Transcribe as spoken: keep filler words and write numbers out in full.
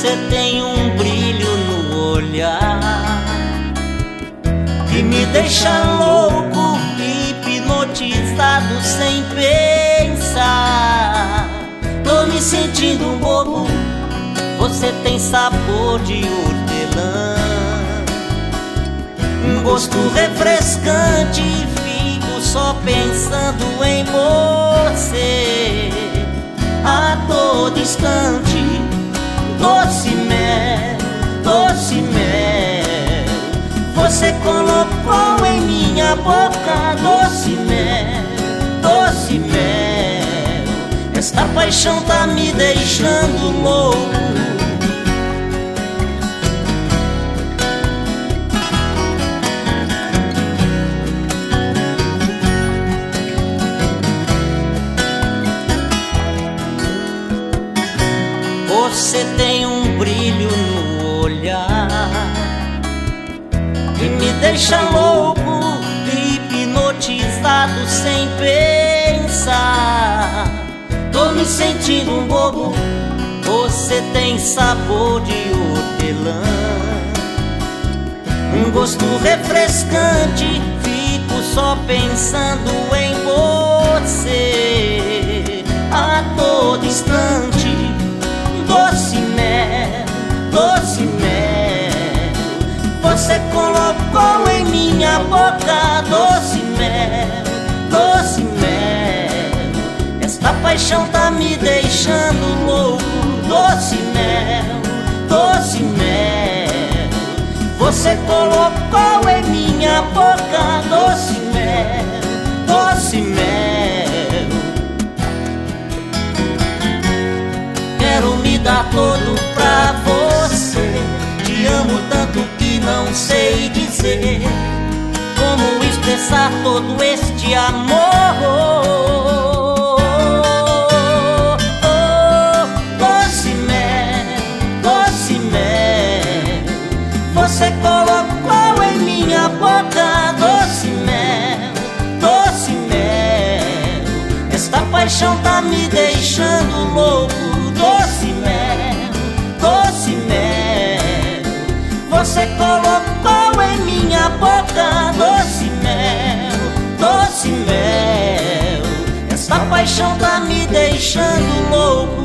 Você tem um brilho no olhar que me deixa louco, hipnotizado sem pensar. Tô me sentindo um bobo. Você tem sabor de hortelã, um gosto refrescante. Fico só pensando em você a todo instante. Doce mel, doce mel, você colocou em minha boca. Doce mel, doce mel, esta paixão tá me deixando louco. Você tem um brilho no olhar que me deixa louco, hipnotizado sem pensar. Tô me sentindo um bobo. Você tem sabor de hortelã, um gosto refrescante. Fico só pensando em você a todo instante. Doce mel, doce mel, você colocou em minha boca. Doce mel, doce mel, esta paixão tá me deixando louco. Doce mel, doce mel, você colocou em minha boca. Doce mel, doce mel, quero me dar todo pra você. Te amo tanto que não sei dizer como expressar todo este amor. Doce mel, doce mel, você colocou em minha boca. Doce mel, doce mel, esta paixão tá me deixando louco. Doce mel, doce mel, você colocou em minha boca. Doce mel, doce mel, essa paixão tá me deixando louco.